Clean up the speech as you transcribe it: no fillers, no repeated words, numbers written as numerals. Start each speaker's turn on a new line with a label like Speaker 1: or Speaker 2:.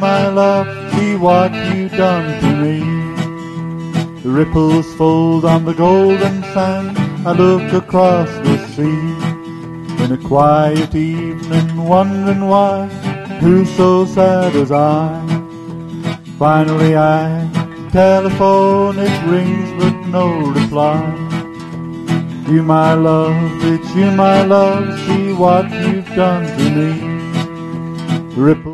Speaker 1: my love, see what you've done to me. The ripples fold on the golden sand, I look across the sea. In a quiet evening, wondering why, who's so sad as I? Finally I telephone, it rings but no reply. You my love, it's you my love, see what you've done to me. Ripple